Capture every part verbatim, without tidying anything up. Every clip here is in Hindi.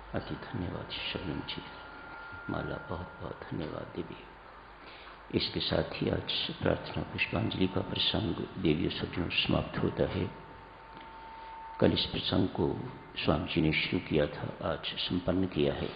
अति धन्यवाद शबनम जी, माला बहुत बहुत धन्यवाद देवी। इसके साथ ही आज प्रार्थना पुष्पांजलि का प्रसंग देवियों सज्जनों समाप्त होता है। कल इस प्रसंग को स्वामी जी ने शुरू किया था, आज संपन्न किया है।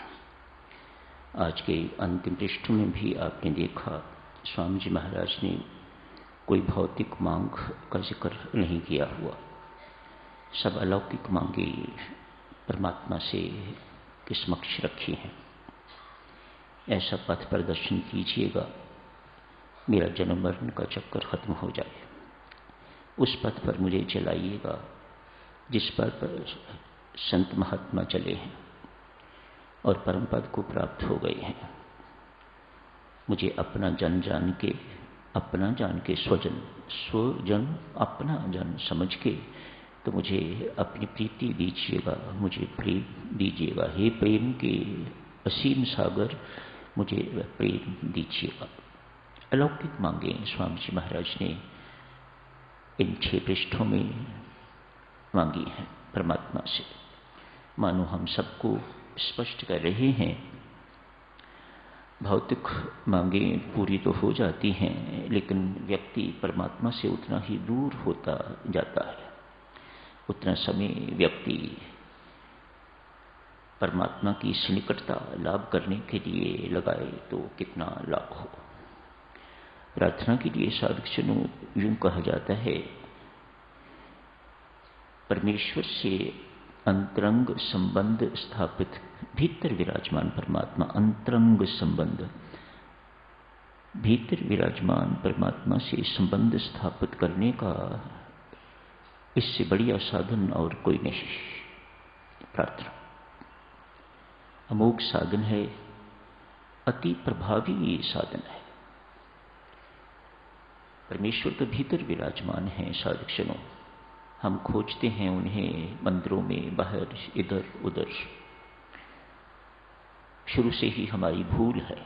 आज के अंतिम पृष्ठों में भी आपने देखा स्वामी जी महाराज ने कोई भौतिक मांग का जिक्र नहीं किया हुआ। सब अलौकिक मांगे परमात्मा से के समक्ष रखी हैं। ऐसा पथ प्रदर्शन कीजिएगा, मेरा जन्म मरण का चक्कर खत्म हो जाए। उस पथ पर मुझे चलाइएगा जिस पर, पर संत महात्मा चले हैं और परम पद को प्राप्त हो गए हैं। मुझे अपना जन जान के, अपना जान के स्वजन, स्वजन अपना जन समझ के तो मुझे अपनी प्रीति दीजिएगा, मुझे प्रेम दीजिएगा। हे प्रेम के असीम सागर, मुझे प्रेम दीजिएगा। अलौकिक मांगे स्वामी जी महाराज ने इन छह पृष्ठों में मांगी हैं परमात्मा से। मानो हम सबको स्पष्ट कर रहे हैं, भौतिक मांगे पूरी तो हो जाती हैं, लेकिन व्यक्ति परमात्मा से उतना ही दूर होता जाता है। उतना समय व्यक्ति परमात्मा की निकटता लाभ करने के लिए लगाए तो कितना लाभ हो। प्रार्थना के लिए साधकजनों यूं कहा जाता है, परमेश्वर से अंतरंग संबंध स्थापित, भीतर विराजमान परमात्मा, अंतरंग संबंध, भीतर विराजमान परमात्मा से संबंध स्थापित करने का इससे बढ़िया साधन और कोई नहीं। प्रार्थना अमोघ साधन है, अति प्रभावी साधन है। परमेश्वर तो भीतर विराजमान है साधकजनों, हम खोजते हैं उन्हें मंदिरों में, बाहर, इधर उधर। शुरू से ही हमारी भूल है।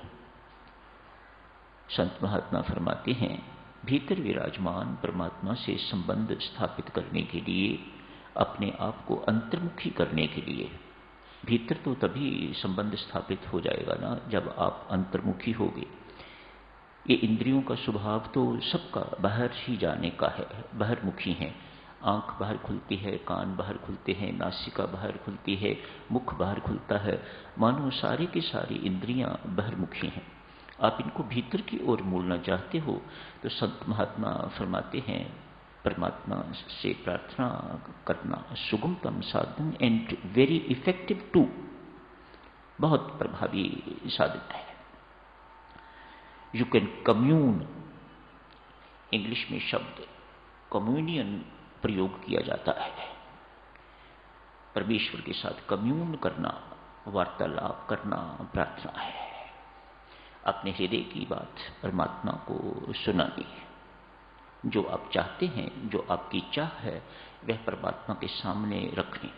संत महात्मा फरमाते हैं, भीतर विराजमान परमात्मा से संबंध स्थापित करने के लिए, अपने आप को अंतर्मुखी करने के लिए, भीतर तो तभी संबंध स्थापित हो जाएगा ना जब आप अंतर्मुखी होगे। ये इंद्रियों का स्वभाव तो सबका बाहर ही जाने का है, बाहरमुखी है। आंख बाहर खुलती है, कान बाहर खुलते हैं, नासिका बाहर खुलती है, मुख बाहर खुलता है। मानो सारी की सारी इंद्रियां बाहरमुखी हैं। आप इनको भीतर की ओर मोड़ना चाहते हो तो संत महात्मा फरमाते हैं, परमात्मा से प्रार्थना करना सुगमतम साधन एंड वेरी इफेक्टिव टू, बहुत प्रभावी साधन है। यू कैन कम्यून, इंग्लिश में शब्द कम्युनियन प्रयोग किया जाता है। परमेश्वर के साथ कम्यून करना, वार्तालाप करना प्रार्थना है। अपने हृदय की बात परमात्मा को सुनानी, जो आप चाहते हैं, जो आपकी चाह है, वह परमात्मा के सामने रखनी।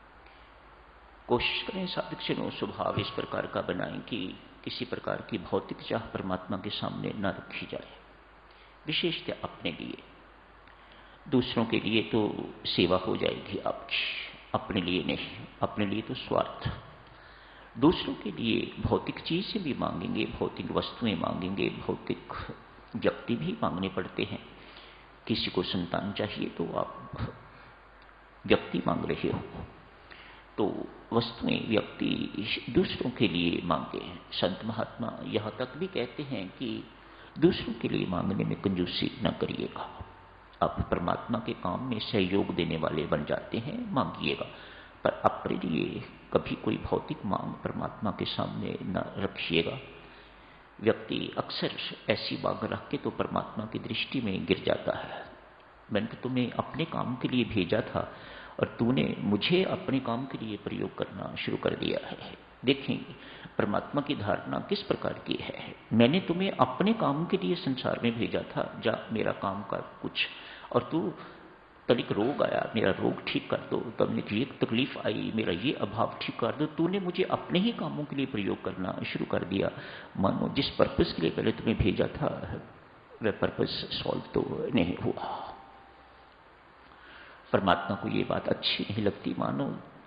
कोशिश करें साधकजनों स्वभाव इस प्रकार का बनाएं कि किसी प्रकार की भौतिक चाह परमात्मा के सामने न रखी जाए। विशेषतः अपने लिए, दूसरों के लिए तो सेवा हो जाएगी आपकी, अपने लिए नहीं। अपने लिए तो स्वार्थ। दूसरों के लिए भौतिक चीजें भी मांगेंगे, भौतिक वस्तुएं मांगेंगे, भौतिक व्यक्ति भी मांगने पड़ते हैं। किसी को संतान चाहिए तो आप व्यक्ति मांग रहे हो, तो वस्तुएं, व्यक्ति दूसरों के लिए मांगे। संत महात्मा यहां तक भी कहते हैं कि दूसरों के लिए मांगने में कंजूसी न करिएगा। आप परमात्मा के काम में सहयोग देने वाले बन जाते हैं, मांगिएगा, पर अपने लिए कभी कोई भौतिक मांग परमात्मा के सामने न रखिएगा। व्यक्ति अक्सर ऐसी मांग रख के तो परमात्मा की दृष्टि में गिर जाता है। मैंने तो तुम्हें अपने काम के लिए भेजा था और तूने मुझे अपने काम के लिए प्रयोग करना शुरू कर दिया है। देखें परमात्मा की धारणा किस प्रकार की है। मैंने तुम्हें अपने काम के लिए संसार में भेजा था, जा मेरा काम कर कुछ, और तू तनिक रोग आया, मेरा रोग ठीक कर दो, तब ये तकलीफ आई, मेरा ये अभाव ठीक कर दो। तूने मुझे अपने ही कामों के लिए प्रयोग करना शुरू कर दिया। मानो जिस पर्पस के लिए पहले तुम्हें भेजा था वह पर्पस सॉल्व तो नहीं हुआ। परमात्मा को ये बात अच्छी नहीं लगती। मानो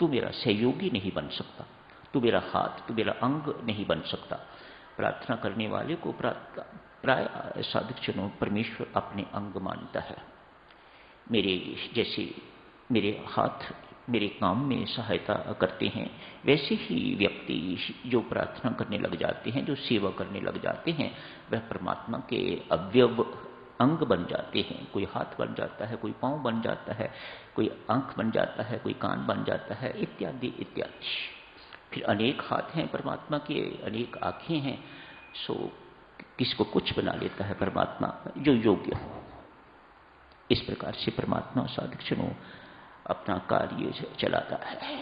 तू मेरा सहयोगी नहीं बन सकता, तू मेरा हाथ, तू मेरा अंग नहीं बन सकता। प्रार्थना करने वाले को प्राय साधक जनों परमेश्वर अपने अंग मानता है। मेरे जैसे मेरे हाथ मेरे काम में सहायता करते हैं, वैसे ही व्यक्ति जो प्रार्थना करने लग जाते हैं, जो सेवा करने लग जाते हैं, वह परमात्मा के अवयव अंग बन जाते हैं। कोई हाथ बन जाता है, कोई पांव बन जाता है, कोई आंख बन जाता है, कोई कान बन जाता है, इत्यादि इत्यादि। फिर अनेक हाथ हैं परमात्मा के, अनेक आंखें हैं, सो किसको कुछ बना लेता है परमात्मा जो योग्य हो। इस प्रकार से परमात्मा साधक जनों अपना कार्य चलाता है।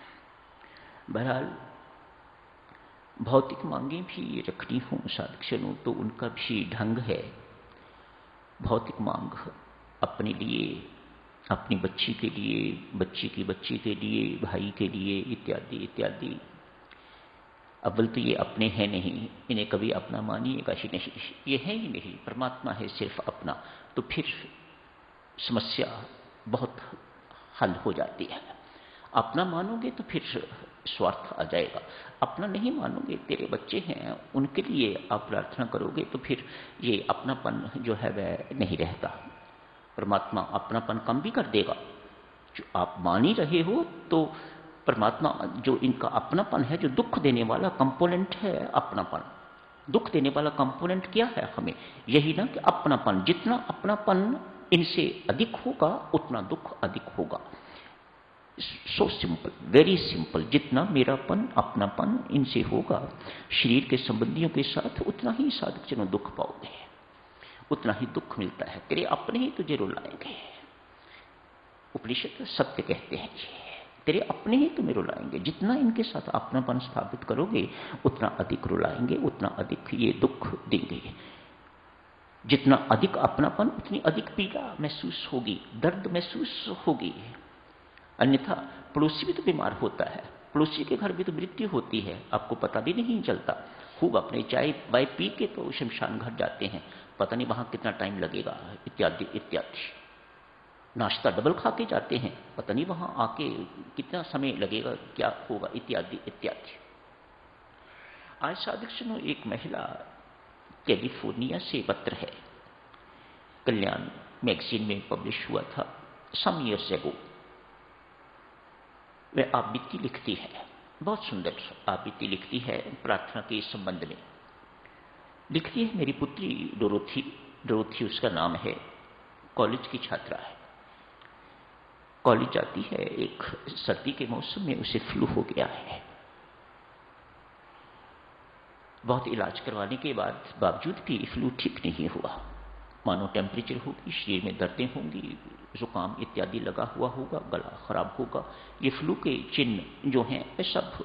बहरहाल भौतिक मांगे भी रखनी हो साधक जनों तो उनका भी ढंग है। भौतिक मांग अपने लिए, अपनी बच्ची के लिए, बच्ची की बच्ची के लिए, भाई के लिए, इत्यादि इत्यादि। अव्वल तो ये अपने हैं नहीं, इन्हें कभी अपना मानिएगा ही नहीं, ये है ही नहीं, परमात्मा है सिर्फ अपना। तो फिर समस्या बहुत हल हो जाती है। अपना मानोगे तो फिर स्वार्थ आ जाएगा, अपना नहीं मानोगे, तेरे बच्चे हैं उनके लिए आप प्रार्थना करोगे तो फिर ये अपनापन जो है वह नहीं रहता। परमात्मा अपनापन कम भी कर देगा। जो आप मान ही रहे हो तो परमात्मा जो इनका अपनापन है, जो दुख देने वाला कंपोनेंट है अपनापन, दुख देने वाला कंपोनेंट क्या है हमें? यही ना कि अपनापन, जितना अपनापन इनसे अधिक होगा उतना दुख अधिक होगा। So simple, very simple. जितना मेरापन, अपनापन इनसे होगा शरीर के संबंधियों के साथ, उतना ही साधक जनों दुख पाओगे, उतना ही दुख मिलता है। तेरे अपने ही तुझे रुलाएंगे। उपनिषद सत्य कहते हैं जी, तेरे अपने ही तुम्हें रुलाएंगे। जितना इनके साथ अपनापन स्थापित करोगे उतना अधिक रुलाएंगे, उतना अधिक ये दुख देंगे। जितना अधिक अपनापन उतनी अधिक पीड़ा महसूस होगी, दर्द महसूस होगी। अन्यथा पड़ोसी भी तो बीमार होता है, पड़ोसी के घर भी तो मृत्यु होती है, आपको पता भी नहीं चलता। खूब अपने चाय वाय पी के तो शमशान घर जाते हैं, पता नहीं वहां कितना टाइम लगेगा, इत्यादि इत्यादि। नाश्ता डबल खा के जाते हैं, पता नहीं वहां आके कितना समय लगेगा, क्या होगा, इत्यादि इत्यादि। आज साधक सुनो, एक महिला कैलिफोर्निया से पत्र है, कल्याण मैगजीन में पब्लिश हुआ था सम ईयर्स एगो। वह आवृत्ति लिखती है, बहुत सुंदर आवृत्ति लिखती है प्रार्थना के संबंध में। लिखती है, मेरी पुत्री डोरोथी, डोरोथी उसका नाम है, कॉलेज की छात्रा है। कॉलेज जाती है, एक सर्दी के मौसम में उसे फ्लू हो गया है। बहुत इलाज करवाने के बाद बावजूद भी फ्लू ठीक नहीं हुआ। मानो टेम्परेचर होगी, शरीर में दर्दें होंगी, जुकाम इत्यादि लगा हुआ होगा, गला खराब होगा। ये फ्लू के चिन्ह जो हैं वे सब।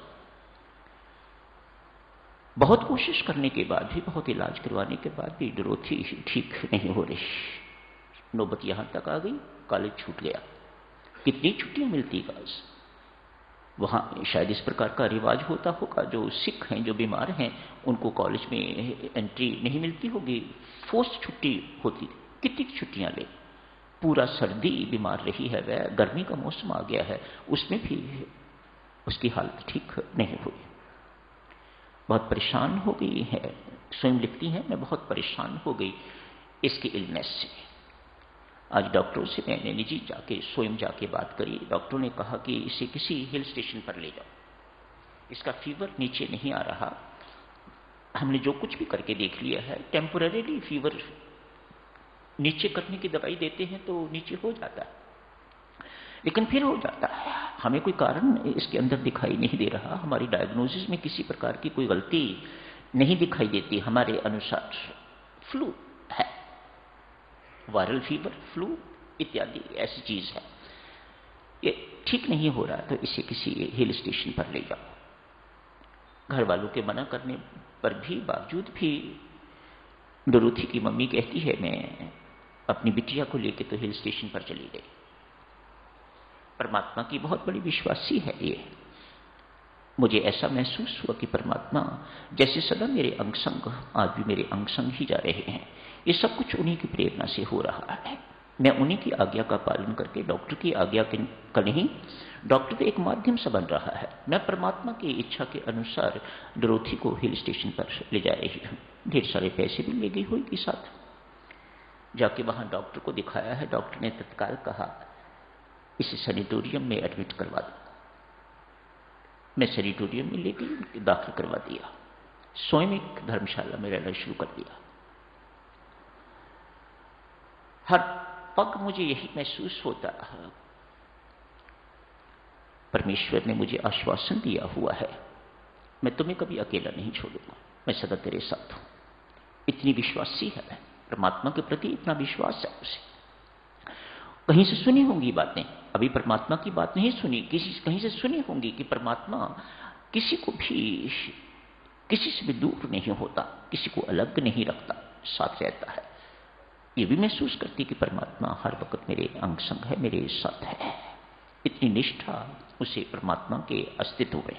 बहुत कोशिश करने के बाद भी, बहुत इलाज करवाने के बाद भी डोरोथी ठीक नहीं हो रही। नौबत यहां तक आ गई, कॉलेज छूट गया। कितनी छुट्टियां मिलती गाज? वहां शायद इस प्रकार का रिवाज होता होगा, जो सिख हैं, जो बीमार हैं, उनको कॉलेज में एंट्री नहीं मिलती होगी, फोर्स छुट्टी होती। कितनी छुट्टियां ले? पूरा सर्दी बीमार रही है वह, गर्मी का मौसम आ गया है, उसमें भी उसकी हालत ठीक नहीं हुई। बहुत परेशान हो गई है, स्वयं लिखती है, मैं बहुत परेशान हो गई इसकी इलनेस से। आज डॉक्टरों से मैंने निजी जाके स्वयं जाके बात करी। डॉक्टर ने कहा कि इसे किसी हिल स्टेशन पर ले जाओ, इसका फीवर नीचे नहीं आ रहा। हमने जो कुछ भी करके देख लिया है, टेम्पोररीली फीवर नीचे करने की दवाई देते हैं तो नीचे हो जाता है, लेकिन फिर हो जाता है। हमें कोई कारण इसके अंदर दिखाई नहीं दे रहा, हमारी डायग्नोसिस में किसी प्रकार की कोई गलती नहीं दिखाई देती हमारे अनुसार। फ्लू है, वायरल फीवर, फ्लू इत्यादि ऐसी चीज है, ये ठीक नहीं हो रहा, तो इसे किसी हिल स्टेशन पर ले जाओ। घर वालों के मना करने पर भी बावजूद भी डोरोथी की मम्मी कहती है, मैं अपनी बिटिया को लेकर तो हिल स्टेशन पर चली गई। परमात्मा की बहुत बड़ी विश्वासी है ये। मुझे ऐसा महसूस हुआ कि परमात्मा जैसे सदा मेरे अंग संग, आज भी मेरे अंग संग ही जा रहे हैं। ये सब कुछ उन्हीं की प्रेरणा से हो रहा है। मैं उन्हीं की आज्ञा का पालन करके, डॉक्टर की आज्ञा का नहीं, डॉक्टर तो एक माध्यम से बन रहा है, मैं परमात्मा की इच्छा के अनुसार डोरोथी को हिल स्टेशन पर ले जा रही हूं। ढेर सारे पैसे भी ले गई हुई साथ। जाके वहां डॉक्टर को दिखाया है। डॉक्टर ने तत्काल कहा इसे सैनिटोरियम में एडमिट करवा दो। मैं सैनिटोरियम में ले गई, दाखिल करवा दिया। स्वयं एक धर्मशाला में रहना शुरू कर दिया। हर पग मुझे यही महसूस होता है, परमेश्वर ने मुझे आश्वासन दिया हुआ है, मैं तुम्हें कभी अकेला नहीं छोड़ूंगा, मैं सदा तेरे साथ हूं। इतनी विश्वासी है मैं, परमात्मा के प्रति इतना विश्वास है उसे। कहीं से सुनी होंगी बातें, अभी परमात्मा की बात नहीं सुनी, किसी कहीं से सुनी होंगी कि परमात्मा किसी को भी, किसी से भी दूर नहीं होता, किसी को अलग नहीं रखता, साथ रहता है। ये भी महसूस करती कि परमात्मा हर वक्त मेरे अंग संग है, मेरे साथ है। इतनी निष्ठा उसे परमात्मा के अस्तित्व में।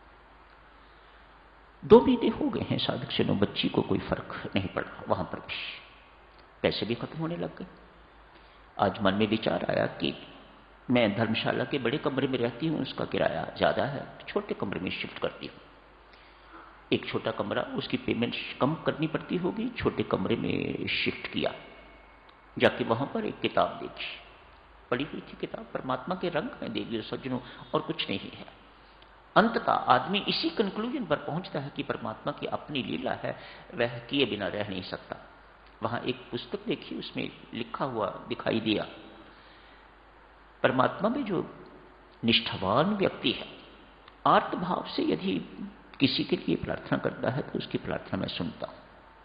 दो महीने हो गए हैं साधक जनों, बच्ची को कोई फर्क नहीं पड़ा। वहां पर भी पैसे भी खत्म होने लग गए। आज मन में विचार आया कि मैं धर्मशाला के बड़े कमरे में रहती हूं, उसका किराया ज्यादा है, छोटे कमरे में शिफ्ट करती हूं। एक छोटा कमरा, उसकी पेमेंट कम करनी पड़ती होगी, छोटे कमरे में शिफ्ट किया। जाके वहां पर एक किताब देखी, पढ़ी हुई थी किताब, परमात्मा के रंग में देवी सज्जनों, और कुछ नहीं है। अंततः आदमी इसी कंक्लूजन पर पहुंचता है कि परमात्मा की अपनी लीला है, वह किए बिना रह नहीं सकता। वहां एक पुस्तक देखी, उसमें लिखा हुआ दिखाई दिया, परमात्मा में जो निष्ठावान व्यक्ति है, आर्त भाव से यदि किसी के लिए प्रार्थना करता है तो उसकी प्रार्थना मैं सुनता हूं,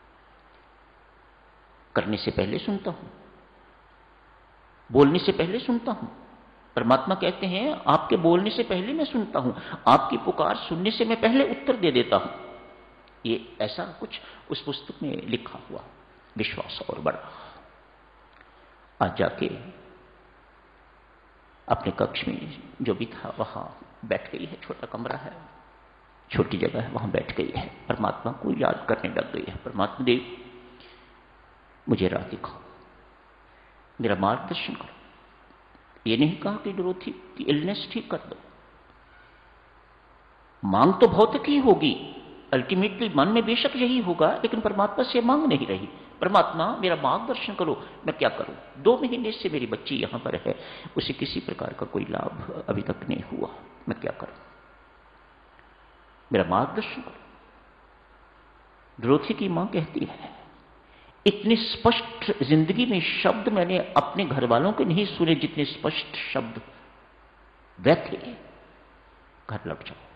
करने से पहले सुनता हूं, बोलने से पहले सुनता हूं। परमात्मा कहते हैं आपके बोलने से पहले मैं सुनता हूं, आपकी पुकार सुनने से मैं पहले उत्तर दे देता हूं। ये ऐसा कुछ उस पुस्तक में लिखा हुआ, विश्वास और बड़ा। आज जाके अपने कक्ष में जो भी था वहां बैठ गई है, छोटा कमरा है, छोटी जगह है, वहां बैठ गई है, परमात्मा को याद करने लग गई है। परमात्मा देव मुझे राह दिखाओ, मेरा मार्गदर्शन करो। ये नहीं कहा कि डोरोथी की इलनेस ठीक कर दो, मांग तो भौतिक ही होगी, अल्टीमेटली मन में बेशक यही होगा, लेकिन परमात्मा से मांग नहीं रही, परमात्मा मेरा मार्गदर्शन करो, मैं क्या करूं। दो महीने से मेरी बच्ची यहां पर है, उसे किसी प्रकार का कोई लाभ अभी तक नहीं हुआ, मैं क्या करूं, मेरा मार्गदर्शन करो। डोरोथी की मां कहती है, इतने स्पष्ट जिंदगी में शब्द मैंने अपने घर वालों के नहीं सुने जितने स्पष्ट शब्द वे थे, घर लौट जाओ।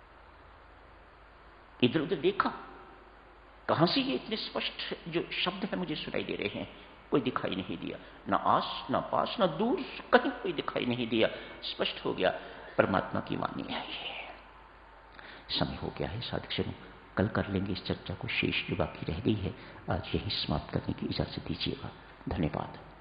इधर उधर देखा, कहां से ये इतने स्पष्ट जो शब्द है मुझे सुनाई दे रहे हैं, कोई दिखाई नहीं दिया, ना आस ना पास ना दूर, कहीं कोई दिखाई नहीं दिया। स्पष्ट हो गया परमात्मा की वाणी है। ये समय हो गया है साधक जनों, कल कर लेंगे इस चर्चा को, शेष जो बाकी रह गई है आज यही समाप्त करने की इजाजत दीजिएगा। धन्यवाद।